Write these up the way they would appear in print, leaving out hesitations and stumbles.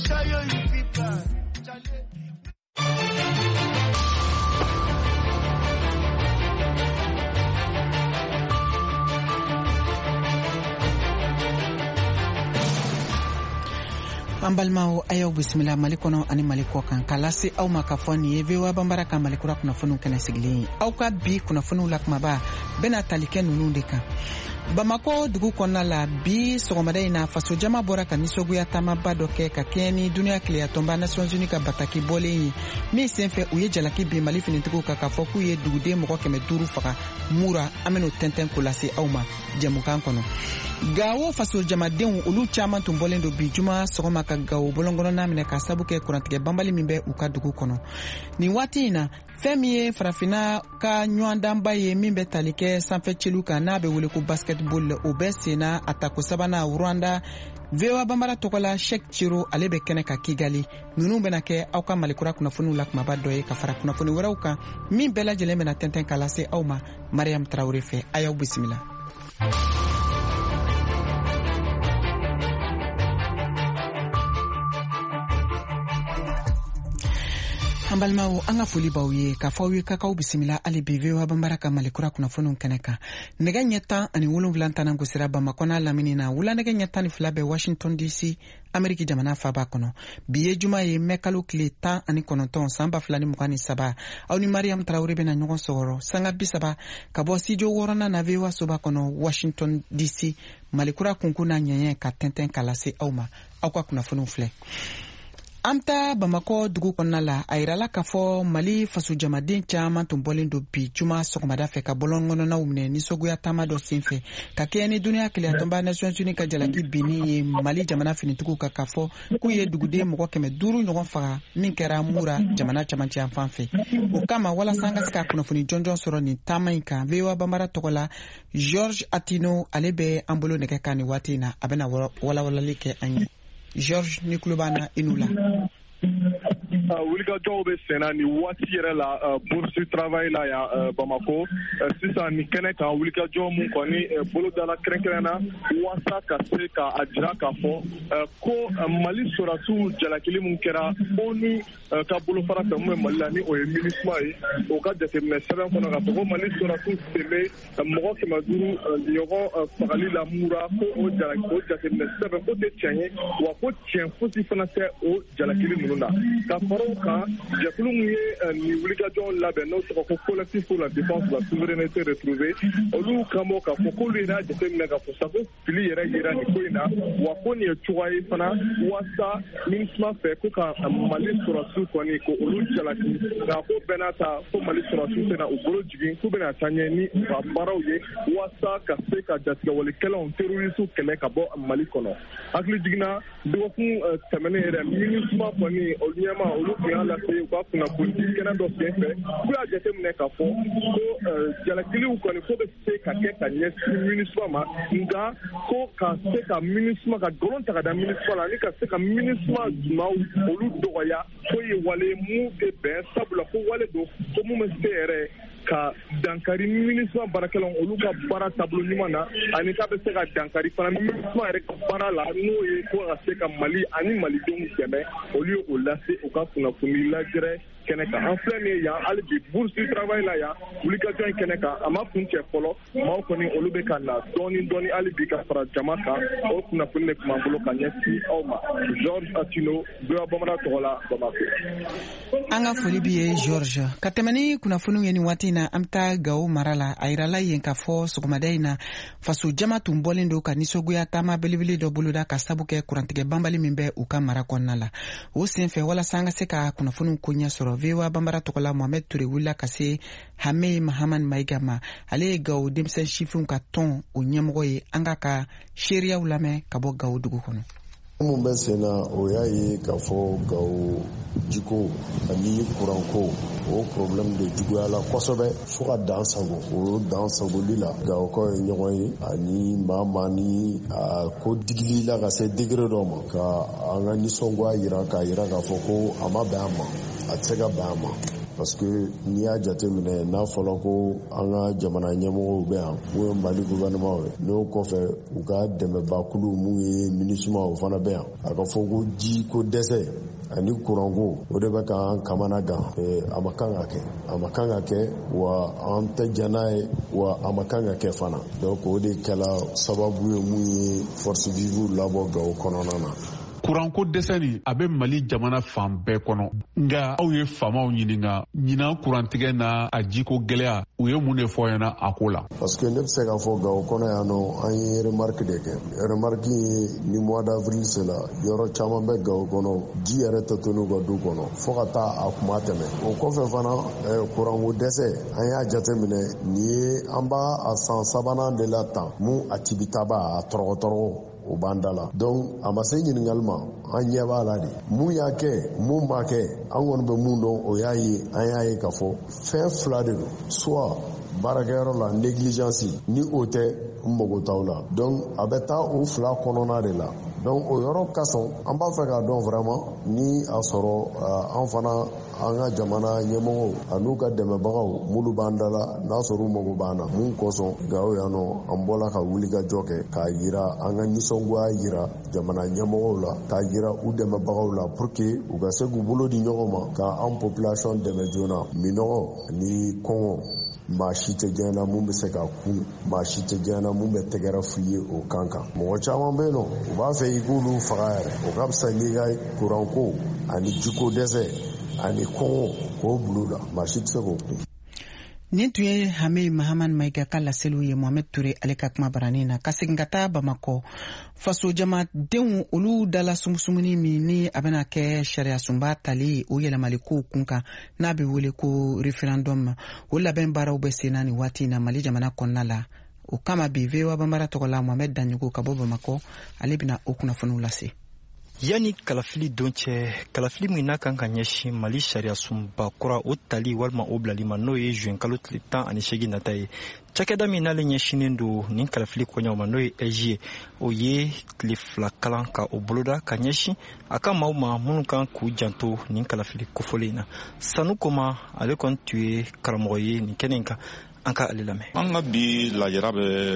Ambalmao ayaw bismillah malikono ani maliko kan kalasi aw makafoni yevewa bambara kan malikura kuna funu kana sigli aw ka bi kuna funu lakmaba bena talike nunu de kan Bamako dugu kɔnɔna la bi sɔgɔmada in na faso jama bɔra ka nisɔgoya taamaba dɔ kɛ ka kɛɲɛ ni duniya tile tɔnba Nations Unies ka bataki bɔlen ye min senfɛ u ye jalaki bin Mali finitigiw kan k'a fɔ k'u ye duguden mɔgɔ 500 faga mura an ben'o tɛntɛn ko lase aw ma jɛmukan kɔnɔ. Gawo faso jamadenw olu caman tun bɔlen do bi juma sɔgɔma ka Gawo bolongɔnɔna minɛ ka sabu kɛ kurantigɛ banbali min bɛ u ka dugu kɔnɔ. Nin waati in na fɛn min ye farafina ka ɲɔgɔndanba ye min bɛ tali kɛ sanfɛciliw kan n'a bɛ wele ko basketball o bɛ senna a tako sabanan Rwanda VOA Bambara tɔgɔla Sheikh Chiro ale bɛ kɛnɛ ka Kigali ninnu bɛna kɛ aw ka malikura kunnafoniw la kumaba dɔ ye ka fara kunnafoni wɛrɛw kan min bɛɛ lajɛlen bɛna tɛntɛn ka lase aw ma Mariam Traoré fɛ a y'aw bisimila. Ambalmao anga foli baw ye ka fɔ ye kakaw bisimila ali bi VOA Bambara ka malikura kunnafoniw kɛnɛ kan nɛgɛ ɲɛ 17 tanan gosira Bamakɔ n'a lamini na wula nɛgɛ ɲɛ 12 bɛ Washington DC Ameriki jamana faaba kɔnɔ bi ye juma ye mɛ kalo tile 19 san 2023 aw ni Mariam Traoré bɛna ɲɔgɔn sɔgɔrɔ sanga 30 ka bɔ studio 6 na VOA soba kɔnɔ Washington DC malikura kunkun na ɲɛɲɛ ka tɛntɛn ka lase aw ma aw ka kunnafoniw filɛ. Amta Bamako dugu kɔnɔna la a yirala k'a fɔ Mali faso jamaden caman tun bɔlen do bi juma sɔgɔmada fɛ ka bɔlɔngɔnɔnaw minɛ nisɔgoya taama dɔ senfɛ ka kɛɲɛ ni duniya tɔnba Nations Unies ka jalaki binni ye Mali jamana finitigiw kan k'a fɔ k'u ye duguden mɔgɔ 500 ɲɔgɔn faga min kɛra mura jamana camancɛ yan fan fɛ. O kama walasa an ka se ka kunnafoni jɔnjɔn sɔrɔ nin taama in kan VOA Bambara tɔgɔla George Atino ale bɛ an bolo nɛgɛ kan nin waati in na a bɛna walawalali kɛ an ye. George Nikulubana Inula. Wulikajɔw bɛ senna ni waati yɛrɛ la bourse travail la yan Bamako sisan ni kɛnɛ kan wulikajɔ mun kɔni bolodala kɛrɛnkɛrɛnna waasa ka se k'a jira k'a fɔ ko Mali sɔrɔdasiw jalakili mun kɛra ONU ka bolofara fɛ mun bɛ Mali la ni o ye MINUSMA ye o ka jateminɛ sɛbɛn kɔnɔ k'a fɔ ko Mali sɔrɔdasiw sen bɛ mɔgɔ 500 ɲɔgɔn fagali la mura ko o jateminɛ sɛbɛn ko tɛ tiɲɛ ye wa ko tiɲɛ fosi fana tɛ o jalakili ninnu na. Ka faraw kan jɛkulu min ye nin wulikajɔ labɛn n'o tɔgɔ ko collectif pour la défense de la souveraineté retrouvée olu kan bɔ k'a fɔ k'olu yɛrɛ y'a jateminɛ k'a fɔ sago fili yɛrɛ yera nin ko in na wa ko nin ye cogoya ye fana waasa MINUSMA fɛ ko ka Mali sɔrɔdasiw kɔni ko olu jalaki nka ko bɛɛ n'a ta ko Mali sɔrɔdasiw tɛna u bolo jigin k'u bɛna taa ɲɛ ni u ka baaraw ye waasa ka se ka jatigɛwalikɛlaw terrorisiw kɛlɛ ka bɔ Mali kɔnɔ. Hakili jiginna dɔgɔkun tɛmɛnen yɛrɛ MINUSMA kɔni olu ɲɛma olu tun y'a lase u ka kunnafoni kɛnɛ dɔ senfɛ k'u y'a jateminɛ k'a fɔ ko jalakiliw kɔni ko bɛ se ka kɛ ka ɲɛsin MINUSMA ma nka ko ka se ka MINUSMA ka nkalon ta ka da MINUSMA la ani ka se ka MINUSMA jumaw olu dɔgɔya ko ye wale mun tɛ bɛn sabula ko wale don ko mun bɛ se yɛrɛ ka dankari MINUSMA baarakɛlaw olu ka baara taabolo ɲuman na ani k'a bɛ se ka dankari fana MINUSMA yɛrɛ ka baara la n'o ye ko ka se ka Mali ani malidenw dɛmɛ olu ye o lase u ka kunnafoni lajɛrɛ kɛnɛ kan. An filɛ nin ye yan hali bi bourse du travail la yan wulikajɔ in kɛnɛ kan a ma kun cɛ fɔlɔ maaw kɔni olu bɛ ka na dɔɔni dɔɔni hali bi ka fara jama kan o kunnafoni de tun b'an bolo ka ɲɛsin aw ma. George Atino VOA Bambara tɔgɔ la Bamako. An ka foli b'i ye George. Ka tɛmɛ ni kunnafoniw ye nin waati in na an bɛ taa Gawo mara la a yirala yen k'a fɔ sɔgɔmada in na faso jama tun bɔlen don ka nisɔgoya taama belebele dɔ boloda ka sabu kɛ kurantigɛ banbali min bɛ u ka mara kɔnɔna la. O senfɛ walasa an ka se ka kunnafoniw ko ɲɛ sɔrɔ VOA Bambara tɔgɔla Mohamed Touré wulila ka se Hame Mahaman Maïga ma ale ye Gawo denmisɛn sifinw ka tɔn o ɲɛmɔgɔ ye an ka seereyaw lamɛn ka bɔ Gawo dugu kɔnɔ. Mun bɛ sen na o y'a ye k'a fɔ Gawo jiko ani kuranko o problème de juguyala kosɛbɛ fo ka dan sago o dan sagoli la Gawokɔ ye ɲɔgɔn ye ani maa ni a ko digili la ka se degré dɔ ma ka an ka nisɔngoya yira k'a fɔ ko a ma bɛn a ma a tɛ se ka bɛn a ma parce que n'i y'a jateminɛ n'a fɔla ko an ka jamana ɲɛmɔgɔw bɛ yan ou Mali gouvernement n'o kɔfɛ u ka dɛmɛbakulu mun ye MINUSMA o fana bɛ yan a ka fɔ ko ji ko dɛsɛ ani kuranko o de bɛ k'an kamana gan a ma kan ka kɛ wa an tɛ jɛn n'a ye wa a ma kan ka kɛ fana donc o de kɛla sababu ye mun ye force vive labɔ Gawo kɔnɔna na. Kuranko dɛsɛ nin a bɛ Mali jamana fan bɛɛ kɔnɔ nka aw ye faamaw ɲininka ɲinan kurantigɛ n'a a jiko gɛlɛya u ye mun de fɔ ɲɛna a ko la. parce que ne bɛ se k'a fɔ Gawo kɔnɔ yan nɔ an ye remarque de kɛ remarque ye ni mois d'avril sera yɔrɔ caman bɛ Gawo kɔnɔ ji yɛrɛ tɛ to n'u ka du kɔnɔ fo ka taa a kuma tɛmɛ o kɔfɛ fana kuranko dɛsɛ an y'a jateminɛ nin ye an b'a a san sabanan de la tan mun a tibitaba a tɔrɔgɔtɔrɔgɔ o b'an da la donc a ma se ɲininkali ma an ɲɛ b'a la de mun y'a kɛ mun m'a kɛ an kɔni bɛ mun dɔn o y'a ye an y'a ye k'a fɔ fɛn fila de don soit baarakɛyɔrɔ la négligence ni o tɛ n mago t'aw la donc a bɛ taa o fila kɔnɔna de la donc o yɔrɔ ka sɔn an b'a fɛ k'a dɔn vraiment ni a sɔrɔ an fana an ka jamana ɲɛmɔgɔw an'u ka dɛmɛbagaw mulu b'an da la n'a sɔrɔ u mago b'an na mun kosɔn Gawo yan nɔ an bɔla ka wulikajɔ kɛ k'a yira an ka nisɔngoya yira jamana ɲɛmɔgɔw la k'a yira u dɛmɛbagaw la pour que u ka se k'u bolo di ɲɔgɔn ma ka an population dɛmɛ joona minɔgɔ ni kɔngɔ maa si tɛ diɲɛ na mun bɛ se ka kun maa si tɛ diɲɛ na mun bɛ tɛgɛrɛ f'i ye o kan kan mɔgɔ caman bɛ yen nɔ u b'a fɛ i k'olu faga yɛrɛ o ka fisa n'i ka kuranko ani jiko dɛsɛ ani kɔngɔ k'o bul'u la maa si tɛ se k'o kun. Nin tun ye Hamid Mahaman Mayiga ka laseliw ye Mohamed Ture ale ka kuma baranin na ka segin ka taa Bamakɔ faso jamadenw olu dala sumusumuni min ni a bɛna kɛ sariya sunba tali o yɛlɛmali kow kun kan n'a bɛ wele ko referendum o labɛn baaraw bɛ sen na nin waati na Mali jamana kɔnɔna la o kama bi VOA Banbara tɔgɔ la Mohamed Danyogo ka bɔ Bamakɔ ale bɛna o kunnafoniw lase. Yani kalafili don cɛ kalafili min n'a kan ka ɲɛsin Mali sariya sunba kura o tali walima o bilali ma n'o ye juin kalo tile 18 nata ye cakɛda min n'ale ɲɛsinen don nin kalafili kɔɲɔw ma n'o ye EJ ye o ye tile 2 kalan ka o boloda ka ɲɛsin a ka maaw ma minnu kan k'u janto nin kalafili kofɔlen na Sanu Koma ale kɔni tun ye karamɔgɔ ye nin kɛnɛ kan an ka ale lamɛn. An ka bi lajɛra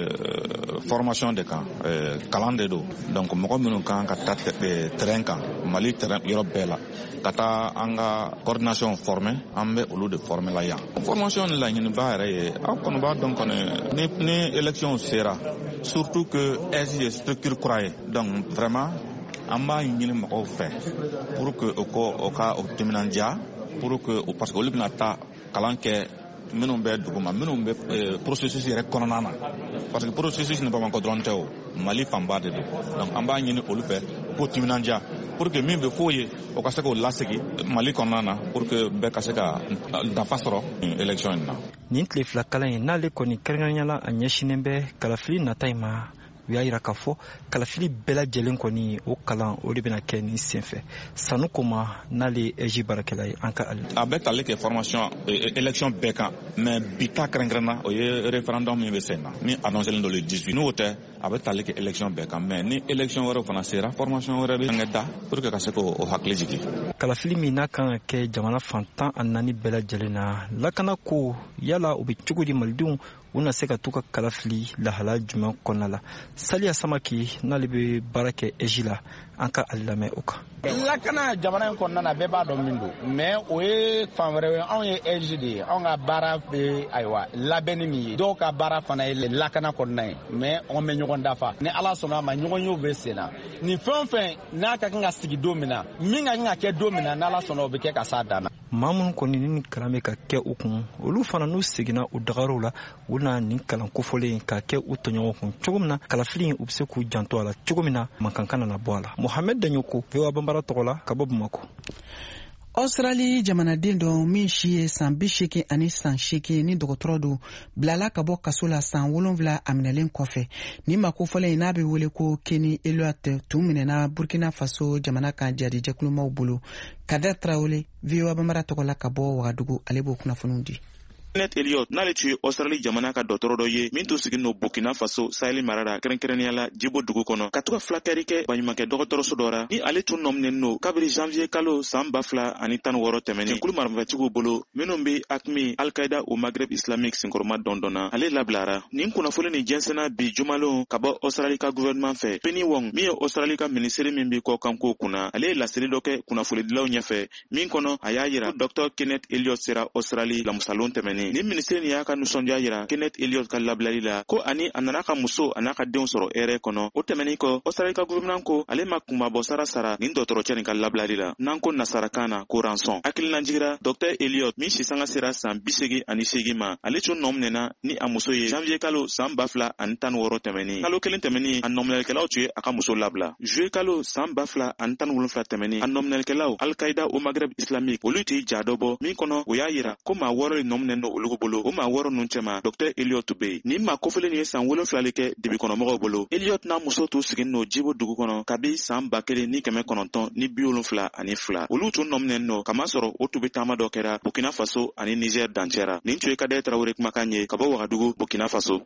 bɛ formation de kan kalan de don donc mɔgɔ minnu kan ka taa terrain kan Mali terrain yɔrɔ bɛɛ la ka taa an ka coordination former an bɛ olu de former la yan formation ni laɲiniba yɛrɛ ye aw kɔni b'a dɔn kɔni ni élection sera surtout que EJ ye structure kura ye donc vraiment an b'a ɲini mɔgɔw fɛ pour que o ka o timinandiya pour que parce que olu bɛna taa kalan kɛ minnu bɛ duguma minnu bɛ processus yɛrɛ kɔnɔna na parce que processus ni Bamakɔ dɔrɔn tɛ o Mali fanba de don donc an b'a ɲini olu fɛ ko timinandiya pour que min bɛ f'o ye o ka se k'o lasegi Mali kɔnɔna na pour que bɛɛ ka se ka nafa sɔrɔ élection in na. Nin tile 2 kalan in n'ale kɔni kɛrɛnkɛrɛnyala a ɲɛsinen bɛ kalafili nata in ma u y'a yira k'a fɔ kalafili bɛɛ lajɛlen kɔni o kalan o de bɛna kɛ nin senfɛ Sanu Koma n'ale EJ baarakɛla ye an ka ale. A bɛ tali kɛ formation élection bɛɛ kan mais bi ta kɛrɛnkɛrɛnna o ye référendum min bɛ sen na min annoncé len don le 18 n'o tɛ a bɛ tali kɛ élection bɛɛ kan mais ni élection wɛrɛ fana sera formation wɛrɛ bɛ kɛ da pour que ka se k'o hakili jigin. Kalafili min n'a kan ka kɛ jamana fantan a 4 bɛɛ lajɛlen na lakana ko yala o bɛ cogo di malidenw u na se ka t'u ka kalafili lahala jumɛn kɔnɔna la Saliya Samaki n'ale bɛ baara kɛ EJ la an ka ale lamɛn o kan. Lakana jamana in kɔnɔna na bɛɛ b'a dɔn min don mais o ye fan wɛrɛ ye anw ye EJ de ye anw ka baara bɛ ayiwa labɛnni min ye dɔw ka baara fana ye lakana kɔnɔna ye mais anw bɛ ɲɔgɔn dafa ni Ala sɔnna a ma ɲɔgɔn yew bɛ sen na ni fɛn o fɛn n'a ka kan ka sigi don min na min ka kan ka kɛ don min na n'Ala sɔnna o bɛ kɛ ka s'a dan na. Maa minnu kɔni ni kalan bɛ ka kɛ u kun olu fana n'u seginna u dagarow la u na nin kalan kofɔlen ka kɛ u tɔɲɔgɔn kun cogo min na kalafili u bɛ se k'u janto a la cogo min na mankankan nana bɔ a la. Mohamed Danyogo VOA Banbara tɔgɔ la ka bɔ Bamakɔ. Australie jamanaden dɔ min si ye san 80 ani san 8 ni dɔgɔtɔrɔ don bilala ka bɔ kaso la san 7 a minɛlen kɔfɛ ni makofɔlen n'a bɛ wele ko Kenny Elliott tun minɛna Burkina Faso jamana kan jadijɛkulumaw bolo. Kader Traoré VOA Banbara tɔgɔ la ka bɔ Wagadugu ale b'o kunnafoniw di. Kenneth Elliott n'ale tun ye Australie jamana ka dɔtɔrɔ dɔ ye min tun sigin no Burkina Faso Sahel marara kɛrɛnkɛrɛnnenya la Djibo dugu kɔnɔ ka to ka filakɛri kɛ baɲumankɛ dɔgɔtɔrɔso dɔ la ni ale tun nɔminen no kabiri janvier kalo san 2016 tɛmɛnen jɛkulu marabatigiw bolo minnu be AQMI Al-Qaida au Maghreb islamique senkɔrɔma dɔndɔnna ale labilara nin kunnafoni ni jɛnsɛnna bi jumalon ka bɔ Australie ka gouvernement fɛ Penny Wong min ye Australie ka ministère min bi kɔ kanko kunna ale ye laseli dɔ kɛ kunnafonidilaw ɲɛfɛ min kɔnɔ a y'a yira Dr Kenneth Elliott sera Australie lamusalon tɛmɛnen ni ministère ni y'a ka nusɔndiya yira Kenneth Elliott ka labilali la ko ani a nana ka muso a n'a ka denw sɔrɔ hɛrɛ kɔnɔ o tɛmɛnin kɔ Australie ka gouvernement ko ale ma kunbabɔ sara nin dɔtɔrɔcɛ nin ka labilali la n'an ko nasarakan na ko rançon hakilina jigira Dr Elliott min sisanga sera san 88 ma ale tun nɔminɛna ni a muso ye janvier kalo san 2016 tɛmɛnin kalo kelen tɛmɛnin a nɔminɛlikɛlaw tun ye a ka muso labila juillet kalo san 2017 tɛmɛnin a nɔminɛlikɛlaw Al-Qaida au Maghreb islamique olu t'i ja dɔ bɔ min kɔnɔ o y'a yira ko maa wɔɔrɔ de nɔminɛ no olu bolo o maa wɔɔrɔ ninnu cɛma Dr Elliott be yen nin maa kofɔlen ye san 7 kɛ debikɔnɔmɔgɔw bolo Elliott n'a muso tun sigin no Djibo dugu kɔnɔ kabi san 1972 olu tun nɔminɛ no kamasɔrɔ o tun be taama dɔ kɛra Burkina Faso ani Niger dancɛra nin tun ye Kadɛ Traoré kumakan ye ka bɔ Wagadugu Burkina Faso.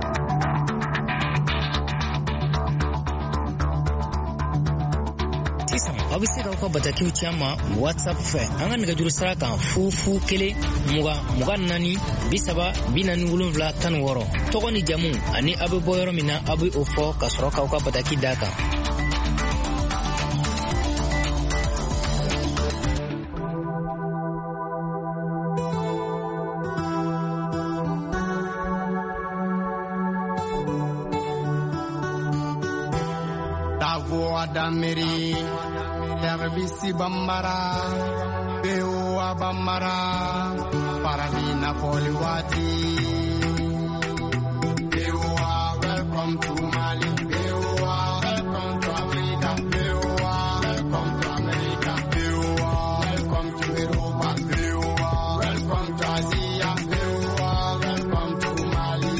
aw bɛ se k'aw ka batakiw ci an ma WhatsApp fɛ an ka nɛgɛjuru sira kan 020 24 30 47 16 tɔgɔ ni jamu ani aw bɛ bɔ yɔrɔ min na aw bɛ o fɔ ka sɔrɔ k'aw ka bataki d'a kan. Adamiri Yarbisi Bambara Bewa Bambara Paradina Poliwati Bewa, welcome to Mali. Bewa, welcome to Africa. Bewa, welcome to America. Bewa, welcome to Europa. Bewa, welcome to Asia. Bewa, welcome to Mali.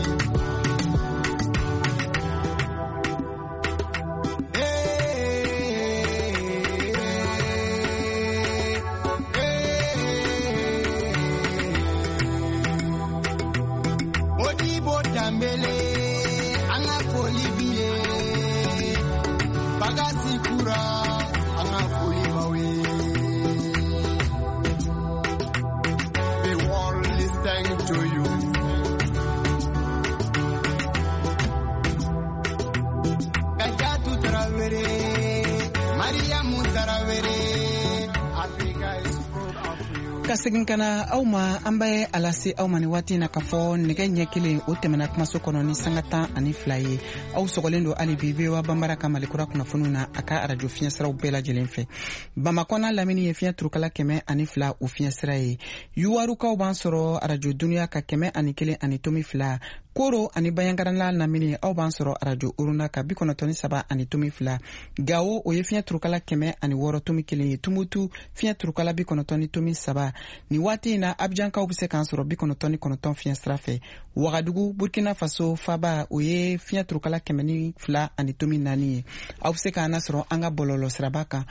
Ka segin kana aw ma an bɛ alase aw ma ni waati na ka fɔ nɛgɛ ɲɛ kelen o tɛmɛna kumaso kɔnɔ ni sanga 12 ye aw sɔgɔlen don hali bi VOA Bambara ka Malikura kunnafoniw na a ka radio fiɲɛsiraw bɛɛ lajɛlen fɛ Bamakɔ n'a lamini ye fiɲɛ turukala 102 o fiɲɛsira ye Yuwarukaw b'an sɔrɔ radio Dunuya ka 101.2 Koro ani Bayangarala lamini aw b'an sɔrɔ radio Uruna ka 93.2 Gao o ye fiɲɛ turukala 106.1 ye Tumutu fiɲɛ turukala 93.7 ni waati na Abidjankaw bɛ se k'an sɔrɔ 99 fiɲɛsira fɛ Wagadugu Burkina Faso Faba o ye fiɲɛ turukala 102.4 ye aw bɛ se k'an sɔrɔ an ka bɔlɔlɔ siraba kan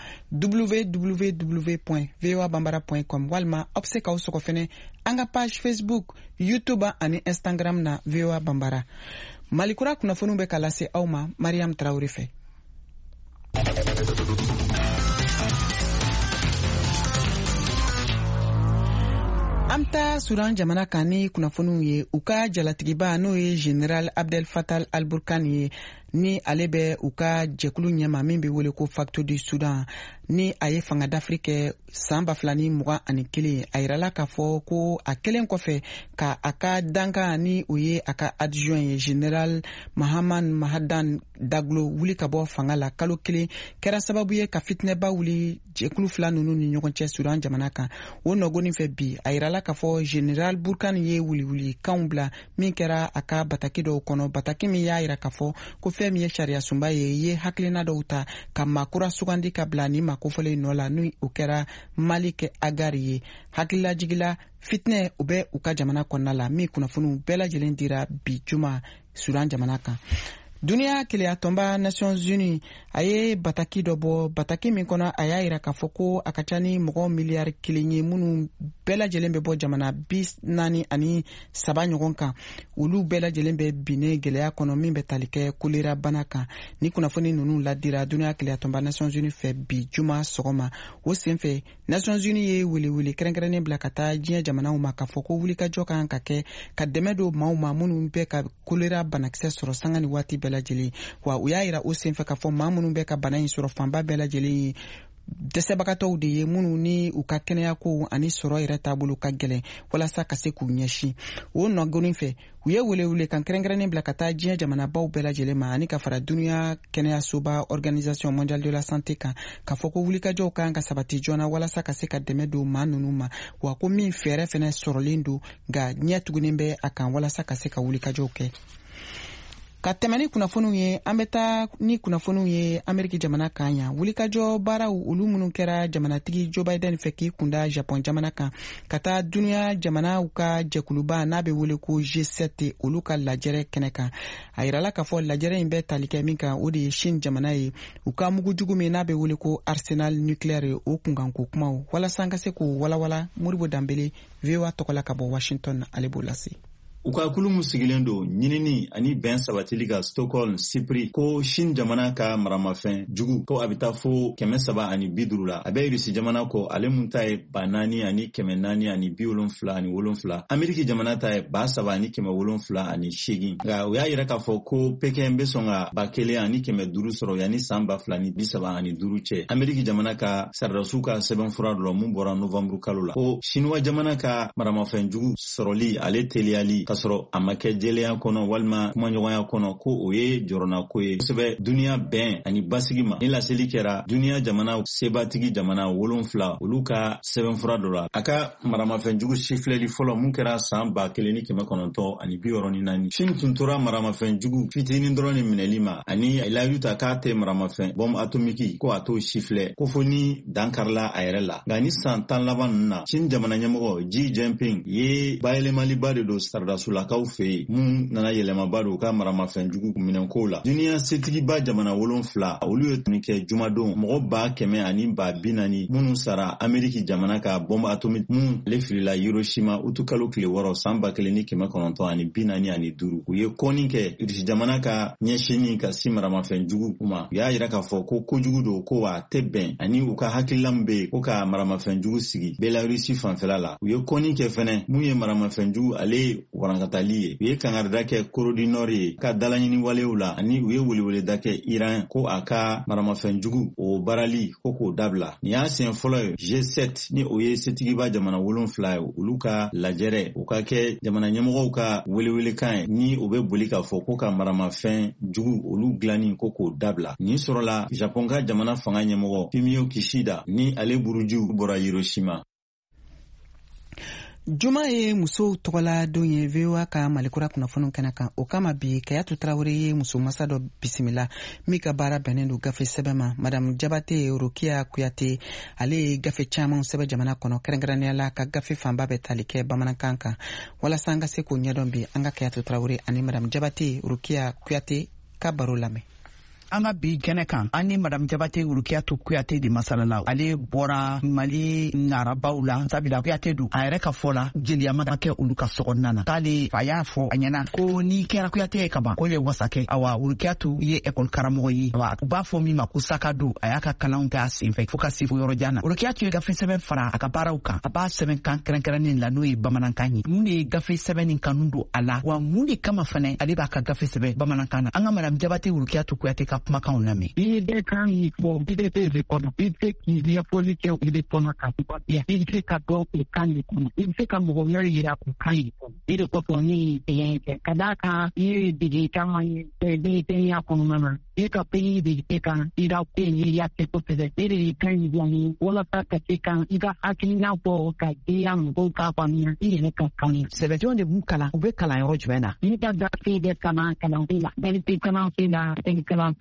www.voabambara.com walima aw bɛ se k'aw sɔgɔ fɛnɛ an ka page Facebook YouTube ani Instagram na VOA Bambara Malikura kunnafoniw bɛ ka lase aw ma Mariam Traoré fɛ Amta Sudan jamana kan ni kunnafoniw ye u ka jalatigiba n'o ye General Abdel Fattah al-Burhan ye ni ale bɛ u ka jɛkulu ɲɛma min bɛ wele ko Pacte du Soudan ni a ye fanga d'Afrique san 2021 a yirala k'a fɔ ko a kelen kɔfɛ ka a ka danka ni o ye a ka adjoint ye General Mahaman Mahadan Daglo wuli ka bɔ fanga la kalo kelen kɛra sababu ye ka fitinɛba wuli jɛkulu fila ninnu ni ɲɔgɔn cɛ Sudan jamana kan o nɔgɔnin fɛ bi a yirala k'a fɔ General Burhan ye wuli kanw bila min kɛra a ka bataki dɔw kɔnɔ bataki min y'a yira k'a fɔ ko fɛn min ye sariya sunba ye hakilina dɔw ta ka maakura sugandi ka bila ni maakofɔlen nɔ la n'o o kɛra Malik Agari ye hakilila jigila fitinɛ u bɛ u ka jamana kɔnɔna la min kunnafoniw bɛɛ lajɛlen dira bi juma Sudan jamana kan Duniya keleya tɔnba Nations Unies a ye bataki dɔ bɔ, bataki min kɔnɔ a y'a yira k'a fɔ ko a ka ca ni mɔgɔ miliyari 1 ye minnu bɛɛ lajɛlen bɛ bɔ jamana 43 ɲɔgɔn kan. Olu bɛɛ lajɛlen bɛ binne gɛlɛya kɔnɔ min bɛ tali kɛ kolera bana kan. Ni kunnafoni ninnu ladira duniya keleya tɔnba Nations Unies fɛ bi juma sɔgɔma. O senfɛ Nations Unies ye welewele kɛrɛnkɛrɛnnen bila ka taa diɲɛ jamanaw ma k'a fɔ ko wulikajɔ kan ka kɛ ka dɛmɛ don maaw ma minnu bɛ ka kolera banakisɛ sɔrɔ sanga ni waati bɛɛ lajɛlen. Wa u y'a yira o senfɛ k'a fɔ maa minnu bɛ ka bana in sɔrɔ fanba bɛɛ lajɛlen ye dɛsɛbagatɔw de ye minnu ni u ka kɛnɛya ko ani sɔrɔ yɛrɛ taabolo ka gɛlɛn walasa ka se k'u ɲɛsin. O nɔgɔnin fɛ u ye welewele kan kɛrɛnkɛrɛnnen bila ka taa diɲɛ jamanabaw bɛɛ lajɛlen ma ani ka fara duniya kɛnɛyasoba Organisation Mondiale de la Santé kan k'a fɔ ko wulikajɔw kan ka sabati joona walasa ka se ka dɛmɛ don maa ninnu ma. Wa ko min fɛɛrɛ fɛnɛ sɔrɔlen don nka ɲɛ tugunin bɛ a kan walasa ka se ka wulikajɔw kɛ. Ka tɛmɛ ni kunnafoniw ye, an bɛ taa ni kunnafoniw ye Ameriki jamana kan yan. Wulikajɔ baaraw olu minnu kɛra jamanatigi Joe Biden fɛ k'i kunda Japon jamana kan ka taa duniya jamanaw ka jɛkuluba n'a bɛ wele ko G7 olu ka lajɛrɛ kɛnɛ kan. A yirala k'a fɔ lajɛrɛ in bɛ tali kɛ min kan o de ye Chine jamana ye. U ka mugujugu min n'a bɛ wele ko Arsenal nucléaire o kunkanko kumaw walasa an ka se k'o walawala. Moribo Dambele VOA tɔgɔla ka bɔ Washington ale b'o lase. U ka kulumu sigilen don ɲinini ani bɛn sabatili ka Stockholm Sipri ko Chine jamana ka maramafɛn jugu ko a bɛ taa fo 350 la. A bɛ Irisi jamana ko ale mun ta ye 400 ani 477 ani 7. Ameriki jamana ta ye 700 ani 778. Nka u y'a yira k'a fɔ ko Pekin bɛ sɔn ka 1000 ani 500 sɔrɔ yanni san 2035 cɛ. Ameriki jamana ka saridasiw ka sɛbɛnfura dɔ mun bɔra Novembre kalo la ko Chinois jamana ka maramafɛn jugu sɔrɔli ale teliyali k'a sɔrɔ a ma kɛ jɛlenya kɔnɔ walima kumaɲɔgɔnya kɔnɔ ko o ye jɔrɔna ko ye kosɛbɛ duniya bɛn ani basigi ma. Ni laseli kɛra duniya jamana sebatigi jamana 7 olu ka sɛbɛnfura dɔ la. A ka maramafɛnjugu sifilɛli fɔlɔ mun kɛra san 1964. Chine tun tora maramafɛnjugu fitinin dɔrɔn ni minɛli ma ani a layidu ta k'a tɛ maramafɛn bɔm atomiki ko a t'o sifilɛ ko fo ni dankarila a yɛrɛ la. Nka ni san 10 laban ninnu na Chine jamana ɲɛmɔgɔ Xi Jinping ye bayɛlɛmaliba de don sulakaw fɛ yen mun nana yɛlɛmaba don ka maramafɛnjugu minɛnko la. Duniya setigiba jamana 7 olu ye tuni kɛ jumadon mɔgɔ 100 ani 40 minnu sara Ameriki jamana ka bɔmba atomique mun ale filila Hiroshima utukalo tile 6 san 1945. U ye kɔni kɛ Irisi jamana ka ɲɛsinni ka si maramafɛnjugu ma. U y'a yira k'a fɔ ko kojugu don ko a tɛ bɛn ani u ka hakilila min bɛ ko ka maramafɛnjugu sigi Belarusi fanfɛla la. U ye kɔni kɛ fɛnɛ mun ye maramafɛnjugu ale warankatali ye. U ye kangarida kɛ Koro du Nord ye ka dalaɲini walew la ani u ye weleweleda kɛ Iran ko a ka maramafɛnjugu o barali ko k'o dabila. Nin y'a siɲɛ fɔlɔ ye G7 ni o ye setigiba jamana 7 ye olu ka lajɛrɛ o ka kɛ jamana ɲɛmɔgɔw ka welewelekan ye ni o bɛ boli k'a fɔ ko ka maramafɛnjugu olu dilanni ko k'o dabila. Nin sɔrɔla Japon ka jamana fanga ɲɛmɔgɔ Fumio Kishida ni ale burujiw bɔra Hiroshima. Juma ye musow tɔgɔla don ye VOA ka malikura kunnafoniw kɛnɛ kan. O kama bi Kayatu Traore ye muso masa dɔ bisimila min ka baara bɛnnen don gafe sɛbɛn ma. Madame Jabate Rokia Kuyate ale ye gafe caman sɛbɛn jamana kɔnɔ kɛrɛnkɛrɛnnenya la ka gafe fanba bɛ tali kɛ bamanankan kan. Walasa an ka se k'o ɲɛdɔn bi an ka Kayatu Traore ani Madame Jabate Rokia Kuyate ka baro lamɛn. An ka bi kɛnɛ kan an ni Madame Jabate Urukiyatu Kuyate de masalala. Ale bɔra Mali narabaw la sabula Kuyate do a yɛrɛ ka fɔ la jeliyama ka kɛ olu ka sɔgɔnɔna na. K'ale fa y'a fɔ a ɲɛna ko ni kɛra Kuyate ye kaban ko ye wasakɛ. Awa Urukiyatu ye école karamɔgɔ ye. Awa u b'a fɔ min ma ko saka do a y'a ka kalanw kɛ a senfɛ fo ka se fo yɔrɔ jan na. Urukiyatu ye gafe sɛbɛn fara a ka baaraw kan. A b'a sɛbɛn kan kɛrɛnkɛrɛnnen la n'o ye bamanankan ye. Mun de ye gafe sɛbɛn nin kanu don a la wa mun de kama fana ale b'a ka gafe sɛbɛn bamanankan na. An ka Madame Jabate Urukiyatu Kuyate ka kumakanw lamɛn. Il est quand il faut, il est récommandé, il fait qu'il y a politique, il est pour la catégorie, il fait qu'à d'autres quand il est, il fait qu'à mourir, il y a quand il est, il est pour fournir, et Kadaka, il est digital, il est payé à Konoma, il est payé des écans, il a payé, il y a quelque chose, il est quand il vient, ou la part que quand il a acquis pour qu'il y a un beau cap en il est quand il. C'est la journée de Moukala, ou Bekala et Rojvena. Il a fait des canons, il a fait la, il a fait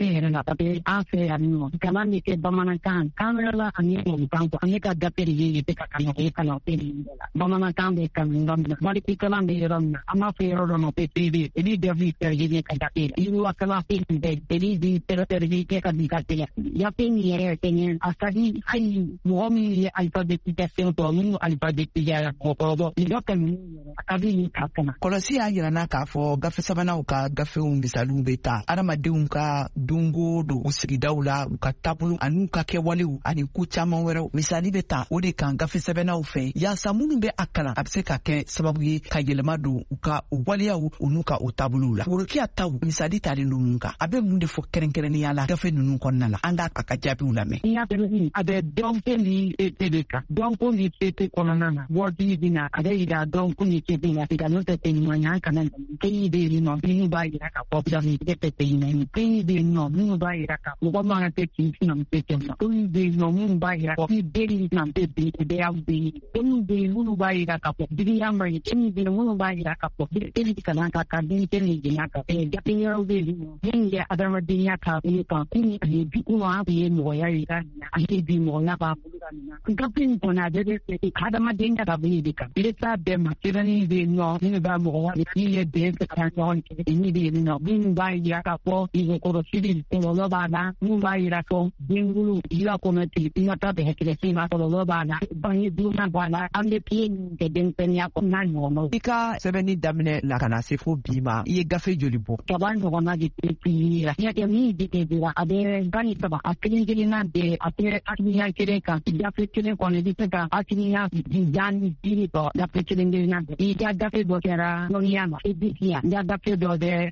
yɛrɛ la parce que an fɛ yan nɔ kalan bɛ kɛ bamanankan kan wɛrɛ la ani tubabukan an ye ka gafe de ye bɛ ka kalan o ye kalan tɛ nin bɛɛ la bamanankan bɛ kalan yɔrɔ min na mariki kalan bɛ yɔrɔ min na an b'a fɔ yɔrɔ dɔ ma PPV eli defi fɛrɛ ka gafe la i wa kalan fɛ nin bɛɛ eli di fɛrɛ kɛ ka di ka tɛgɛ gafe nin yɛrɛ tɛ ɲɛ a ka di hali mɔgɔ min ye alphabétisation tɔ minnu alphabétisera mɔgɔkɔrɔba nin gafe ninnu yɛrɛ a ka di nin ka kana kɔlɔsi y'a yira n'a k'a fɔ gafe sabananw ka gafew misaliw bɛ ta adamadenw ka dongo don u sigidaw la u ka taabolo ani u ka kɛwalew ani ko caman wɛrɛw misali bɛ ta o de kan gafe sɛbɛnnaw fɛ yaasa minnu bɛ a kalan a bɛ se ka kɛ sababu ye ka yɛlɛma don u ka u waleyaw u n'u ka o taabolow la worokiya taw misali talen don mun kan a bɛ mun de fɔ kɛrɛnkɛrɛnnenya la gafe ninnu kɔnɔna la an k'a ka jaabiw lamɛn. a bɛ dɔnko ni ete de kan dɔnko ni ete kɔnɔna na wɔɔrɔtigi bɛ na a bɛ yira dɔnko ni ete la ka n'o tɛ tɛɲumanya kana kɛɲi bɛ yen nɔ minnu b'a yira ka fɔ tɛ tɛɲumanya kɛɲi bɛ yen nɔ minnu b'a yira ka mɔgɔ man kan tɛ k'i sinam tɛ tɛmɛ kɛɲi bɛ yen nɔ minnu b'a yira k'i bere sinam tɛ bin bɛya bɛ yen kɛɲi bɛ yen minnu b'a yira ka fɔ biriya ma ye kɛɲi bɛ yen minnu b'a yira ka fɔ bere kalan ka den kɛnɛ jɛnya ka gafe yɔrɔ bɛ yen nɔ min ye adamadenya ka kan kɛɲi ani bi kuma an ye mɔgɔya yira a ye bi mɔgɔya b'a bolo ka nin gafe in kɔnɔ a bɛ bɛ adamadenya ka bɛ yen de kan bere t'a bɛɛ ma sɛbɛnni bɛ yen nɔ min b'a mɔgɔya min ye bɛn fɛ ka ɲɔgɔn kɛ min bɛ yen nɔ min b'a yira ka fɔ kɔrɔsiri kɔlɔlɔ b'a la min b'a yira fɔ denkulu i ka kɔnɔ tigɛ i ka taa bɛn kɛlɛsi ma kɔlɔlɔ b'a la bange dunan b'a la an bɛ pied min kɛ denmisɛnninya kɔnɔna ɲɔgɔnnaw. I ka sɛbɛnni daminɛ la ka na se fo bi ma i ye gafe joli bɔ. Kaba ɲɔgɔnna de piri la ɲɛkɛ min de kɛ la a bɛ gan ni saba a kelen kelenna bɛɛ a tɛ hakiliya kelen kan gafe kelen kɔnɔ i bɛ se ka hakiliya jan ni jiri bɔ gafe kelen kelenna bɛɛ i ka gafe dɔ kɛra lɔnniya ma i bɛ yan i ka gafe dɔ bɛ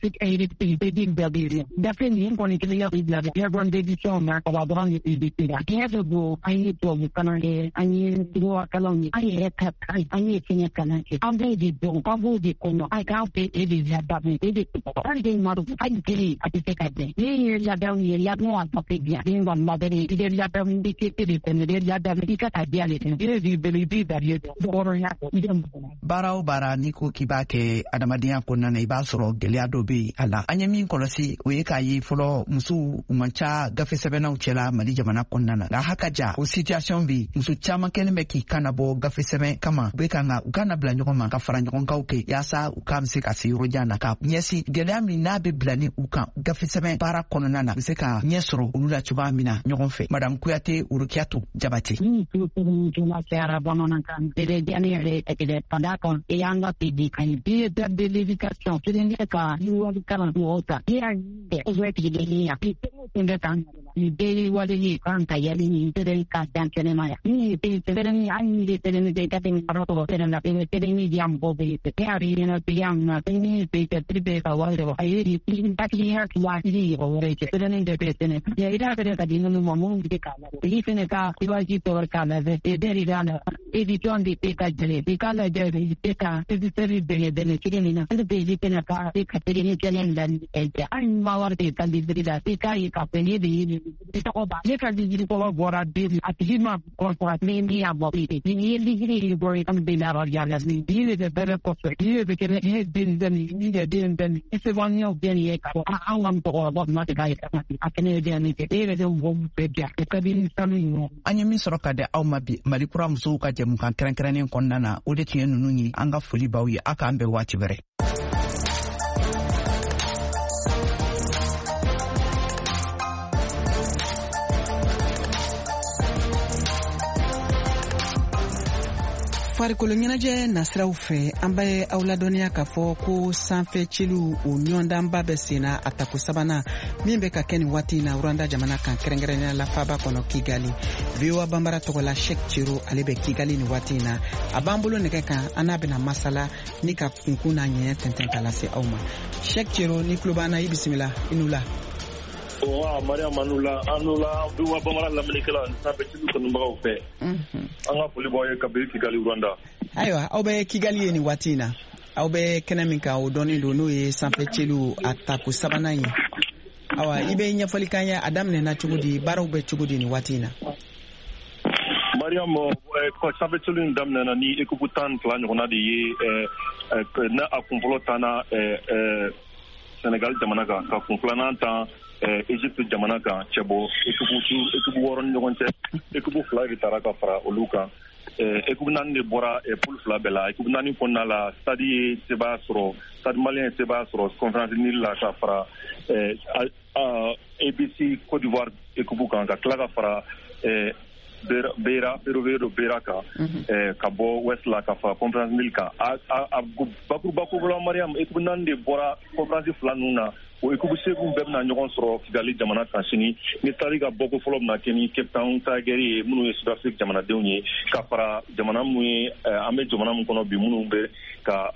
bɛɛ bɛ yen gafe nin kɔni kelen ya bila yɛrɛ d'édition na kaba dɔrɔn de bɛ la diɲɛ bɛ bɔ an ye tubabu kalan kɛ an ye tubabu kalan ye an yɛrɛ ka an ye fɛngɛ kalan kɛ an bɛɛ de dɔn an b'o de kɔnɔ an k'an fɛ e de labɛn e de hali de ma dɔn hali kelen a tɛ se ka bɛn ne ye labɛnw ye labɛnw a gafe diyan den kɔni labɛn i bɛ labɛn bɛ kɛ e de fɛ ne de labɛn i ka taa diyan de tɛ e de bɛ i b'i da ye dɔn hɔrɔnya kɔ i bɛ mɔgɔ baara o baara n'i ko k'i b'a kɛ adamadenya kɔnɔna na i b'a sɔrɔ gɛlɛya dɔ bɛ yen a la an ye min kɔlɔsi o ye k'a ye fɔlɔ musow u man ca gafe sɛbɛnnaw cɛla Mali jamana kɔnɔna na nka haka ja o situation bɛ yen muso caman kɛlen bɛ k'i kan bɔ gafe sɛbɛn kama u bɛ kan ka u kana bila ɲɔgɔn ma ka fara ɲɔgɔnkaw kɛ yaasa u ka bɛ se ka se yɔrɔ jan na ka ɲɛsin gɛlɛya min n'a bɛ bila ni u kan gafe sɛbɛn baara kɔnɔna na u bɛ se ka ɲɛ sɔrɔ olu la cogoya min na ɲɔgɔn fɛ Madame Kuyate Urukiyatu Jabate. Kɛra bamanankan bere diani yɛrɛ ɛgɛdɛ pada kan e y'an ka pedi kan bi de l'éducation kelen ka wali kalan mɔgɔw ta e y'a ye o bɛ tigɛ de ya bi bɛ kan ni bere wale ye kan ta yɛlɛ ni bere ka dan kɛnɛma ya ni bere ni an ni bere ni de ka den fara tɔgɔ bere na bere ni diya mɔgɔw bɛ ye e y'a ye na bi yan na ni bere ka tribe ka wale a ye ni taki ya wa ni o wɛrɛ cɛ bere ni de bɛ tɛnɛ ya ira bere ka di ninnu ma mun de ka la i fɛnɛ ka i b'a ji tɔgɔ ka la e bere da na édition de pe ka jɛlɛ i ka lajɛ i pe ka sɛbisɛbi bɛn dɛmɛ cogo min na ale bɛ i fɛnɛ ka e ka teri ni kɛlɛ la ja hali ni ma wari de ka libiri la i k'a ye k'a fɔ ne de ye i tɔgɔ ba ne ka libiri kɔrɔ bɔra den a tigi ma kɔrɔ min y'a bɔ ni ye libiri ye bɔ i kan bɛ la yala ni de bɛ bɛrɛ kɔfɛ ni bɛ kɛ ne ye den dɛni ni ye den dɛni i sɛbɛnniyaw bɛɛ ni ye ka fɔ an ka mɔgɔkɔrɔba ma se k'a ye a kɛnɛ ye den ni kɛ e yɛrɛ de mɔgɔw bɛɛ bila o ka di ni sanu ɲɔgɔn. An ye min sɔrɔ ka di aw ma bi Mali kura musow ka jɛmukan kɛrɛnkɛrɛnnen kɔnɔna na o de tun ye ninnu ye an ka foli b'aw ye a k'an bɛn waati wɛrɛ. farikolo ɲɛnajɛ nasiraw fɛ an bɛ aw ladɔnniya k'a fɔ ko sanfɛ ciliw o ɲɔgɔndanba bɛ senna a tako sabanan min bɛ ka kɛ nin waati in na Rwanda jamana kan kɛrɛnkɛrɛnnenya la faaba kɔnɔ Kigali. VOA banbara tɔgɔ la Sheikh Ciro ale bɛ Kigali nin waati in na a b'an bolo nɛgɛ kan an n'a bɛna masala ni ka kunkun n'a ɲɛɲɛ tɛntɛn ka lase aw ma. Sheikh Ciro ni tulo b'an na i bisimila i n'u la. Mariam Anula duwa bamara laminikala sanfɛ ciliw kanubagaw fɛ an ka foli b'aw ye kabiri Kigali Rwanda. Ayiwa aw bɛ Kigali ye nin waati in na aw bɛ kɛnɛ min kan o dɔnnen don n'o ye sanfɛ ciliw a tako sabanan ye awa i bɛ ɲɛfɔli k'an ye a daminɛna cogo di baaraw bɛ cogo di nin waati in na. Mariam sanfɛ ciliw in daminɛna ni équipe 12 ɲɔgɔnna de ye na a kun fɔlɔ tanna Senegal jamana kan ka kun filanan tan Egypte jamana kan cɛbɔ équipe wɔɔrɔ ni ɲɔgɔn cɛ équipe fila de taara ka fara olu kan équipe naani de bɔra poule fila bɛɛ la équipe naani kɔnɔna la stade ye sebaya sɔrɔ stade malien ye sebaya sɔrɔ conférence Nil la ka fara ABC Côte d'Ivoire équipe kan ka tila ka fara Ferroviario Beira kan ka bɔ West la ka fara conférence Nil kan bakurubakuru Mariam équipe naani de bɔra conférence fila ninnu na o équipe seegin bɛɛ bɛna ɲɔgɔn sɔrɔ Kigali jamana kan sini ni stade ka bɔko fɔlɔ bɛna kɛ ni Cape Town Tigers ye minnu ye Sud Afrique jamanadenw ye ka fara jamana minnu ye an bɛ jamana min kɔnɔ bi minnu bɛ ka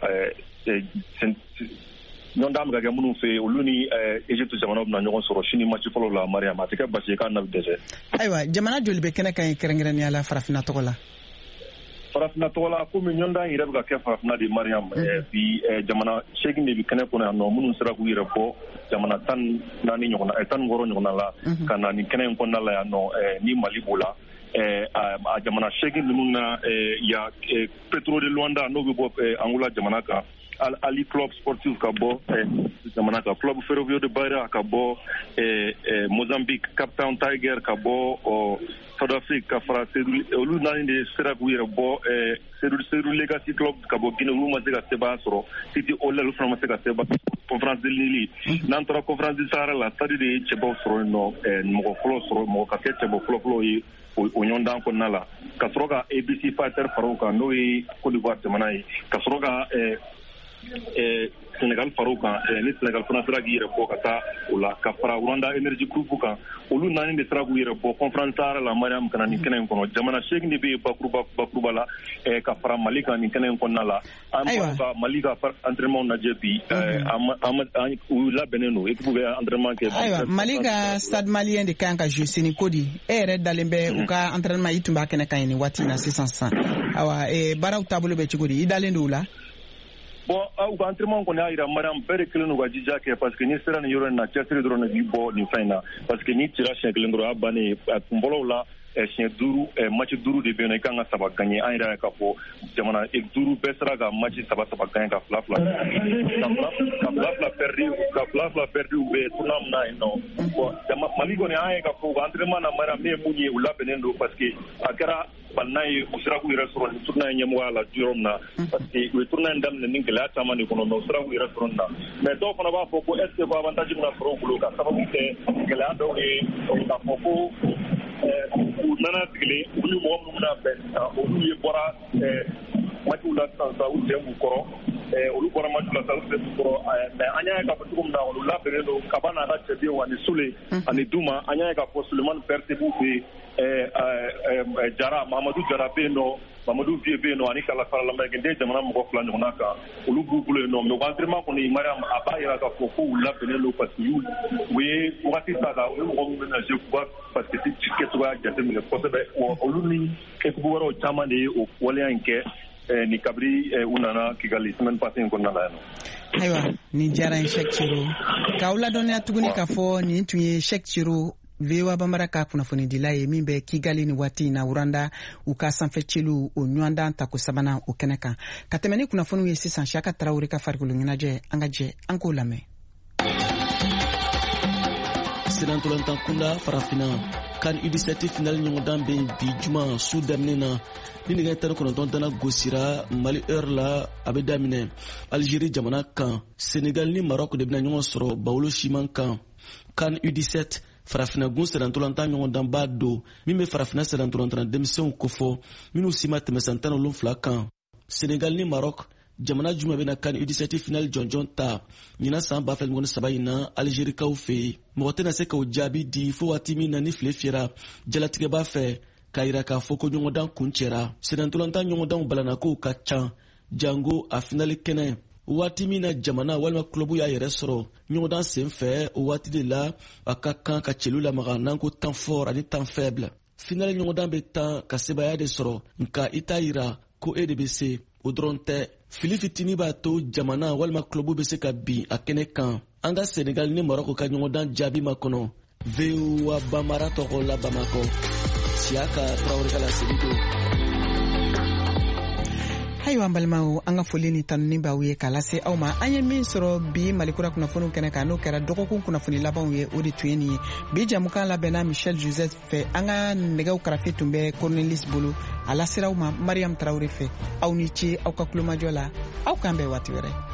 ɲɔgɔndan bɛ ka kɛ minnu fɛ yen olu ni Egypte jamana bɛna ɲɔgɔn sɔrɔ sini match fɔlɔ la Mariam a tɛ kɛ basi ye k'a na bɛ dɛsɛ. Ayiwa jamana joli bɛ kɛnɛ kan ye kɛrɛnkɛrɛnnenya la farafinna tɔgɔ la. Farafinna tɔgɔ la komi ɲɔgɔndan yɛrɛ bɛ ka kɛ farafinna de Mariam bi jamana 8 de bɛ kɛnɛ kɔnɔ yan nɔ minnu sera k'u yɛrɛ bɔ jamana 14 ɲɔgɔnna 16 ɲɔgɔnna la ka na nin kɛnɛ in kɔnɔna la yan nɔ ni Mali b'o la a jamana 8 ninnu na ya Petro de Luanda n'o bɛ bɔ Angola jamana kan Ali Club Sportif ka bɔ jamana kan Club Ferroviario de Beira ka bɔ Mozambique Cape Town Tigers ka bɔ South Afrique ka fara olu naani de sera k'u yɛrɛ bɔ Seydou Legacy Club ka bɔ Guinée olu ma se ka sebaya sɔrɔ City Oilers olu fana ma se ka sebaya conférence de Lille n'an taara conférence du Sahara la stade de ye cɛbaw sɔrɔ yen nɔ mɔgɔ fɔlɔ sɔrɔ mɔgɔ ka kɛ cɛbɔ fɔlɔfɔlɔ ye o ɲɔgɔndan kɔnɔna la ka sɔrɔ ka ABC Fighter fara o kan n'o ye Côte d'Ivoire jamana ye ka sɔrɔ ka Sénégal far'o kan ni Sénégal fana sera k'i yɛrɛ bɔ ka taa o la ka fara Rwanda Energy Group kan olu naani de sera k'u yɛrɛ bɔ conférence Sahara la Mariam kana nin kɛnɛ in kɔnɔ jamana 8 de bɛ yen bakuruba la ka fara Mali kan nin kɛnɛ in kɔnɔna la an b'a ka Mali ka entraînement lajɛ bi u labɛnnen don équipe bɛ entraînement kɛ. Ayiwa Mali ka stade malien de kan ka jouer sini ko di e yɛrɛ dalen bɛ u ka entraînement i tun b'a kɛnɛ kan nin waati in na sisan awa baaraw taabolo bɛ cogo di i dalen don u la. Bon u ka entraînement kɔni y'a yira Mariam bɛɛ de kelen don ka jija kɛ parce que ni sera nin yɔrɔ in na cɛsiri dɔrɔn de b'i bɔ nin fɛn in na parce que ni cira siɲɛ kelen dɔrɔn a bannen a kun fɔlɔw la siɲɛ 5 match 5 de bɛ yen nɔ i kan ka 7 gagner an yɛrɛ y'a k'a fɔ jamana 5 bɛɛ sera ka match 7 gagner ka fila perdu u bɛ tournoi min na yen nɔ bon Mali kɔni an ye k'a fɔ u ka entraînement na Mariam min ye mun ye u labɛnnen don parce que a kɛra balina ye u sera k'u yɛrɛ sɔrɔ nin tournoi in ɲɛmɔgɔya la yɔrɔ min na parce que u ye tournoi in daminɛ ni gɛlɛya caman de kɔnɔ mais u sera k'u yɛrɛ sɔrɔ nin na mais dɔw fana b'a fɔ ko est ce que ko avantage bɛna sɔrɔ u bolo ka sababu kɛ gɛlɛya dɔw ye k'a fɔ ko u nana sigilen u ni mɔgɔ minnu bɛna bɛn sisan olu ye bɔra matchw la sisan sa u sen b'u kɔrɔ olu bɔra match la sa u sen b'u kɔrɔ mais an y'a ye k'a fɔ cogo min na olu labɛnnen don Kaba n'a ka cɛdenw ani Sule ani Duma an y'a ye k'a fɔ Sulemani Berté b'u fɛ yen Jara Mamadou Jara bɛ yen nɔ Mamadou Vie bɛ yen nɔ ani Kala Lamɛnkɛ jamana mɔgɔ 2 ɲɔgɔnna kan olu b'u bolo yen nɔ mais u ka entraînement kɔni Mariam a b'a yira k'a fɔ ko u labɛnnen don parce que u ye wagati ta kan u ye mɔgɔ minnu bɛna jouer parce que ci kɛcogoya jateminɛ kosɛbɛ olu ni équipe wɛrɛw caman de ye o waleya in kɛ ni kabiri u nana Kigali semaine passée in kɔnɔna la yan nɔ. Ayiwa nin diyara n Cheikh Chiro k'aw ladɔnniya tuguni k'a fɔ nin tun ye Cheikh Chiro VOA Bambara ka kunnafonidila ye min bɛ Kigali ni waati in na Rwanda u ka sanfɛcilu o ɲɔgɔndan tako sabanan o kɛnɛ kan ka tɛmɛ ni kunnafoniw ye sisan Siyaka Tarawele ka farikolo ɲɛnajɛ an ka jɛ an k'o lamɛn. Sirantolantan kunda farafina kan U17 final ɲɔgɔndan bɛ bi juma su daminɛ na ni nɛgɛ 19 dana gosira Mali heure la a bɛ daminɛ Algérie jamana kan Sénégal ni Maroc de bɛna ɲɔgɔn sɔrɔ bawolo siman kan kan U17 farafina gun sɛrantolantan ɲɔgɔndan b'a don min bɛ farafina sɛrantolantan denmisɛnw kofɔ minnu si ma tɛmɛ san 17 kan Sénégal ni Maroc jamana juma bɛna kan U17 final jɔnjɔn ta ɲina san 2023 in na Algérikaw fɛ yen mɔgɔ tɛna se k'o jaabi di fo waati min na ni file fiyɛra jalatigɛ b'a fɛ k'a yira k'a fɔ ko ɲɔgɔndan kun cɛra sɛrantolantan ɲɔgɔndanw balana kow ka can jango a finali kɛnɛ waati min na jamana walima kulobu y'a yɛrɛ sɔrɔ ɲɔgɔndan sen fɛ o waati de la a ka kan ka cɛlu lamaga n'an ko temps fort ani temps faible finali ɲɔgɔndan bɛ tan ka sebaya de sɔrɔ nka i t'a yira ko e de bɛ se o dɔrɔn tɛ fili fitini b'a to jamana walima kulobu bɛ se ka bin a kɛnɛ kan an ka Senegal ni Maroc ka ɲɔgɔndan jaabi ma kɔnɔ VOA Bambara tɔgɔ la Bamakɔ Siyaka Tarawele ka laseli don. Ayiwa b'an balimaw an ka foli ni tanuni b'aw ye k'a lase aw ma an ye min sɔrɔ bi malikura kunnafoniw kɛnɛ kan n'o kɛra dɔgɔkun kunnafoni labanw ye o de tun ye nin ye bi jamukan labɛnna Michel Joseph fɛ an ka nɛgɛw karafe tun bɛ Cornelis bolo a lasera aw ma Mariam Traoré fɛ aw ni ce aw ka kulomajɔ la aw k'an bɛn waati wɛrɛ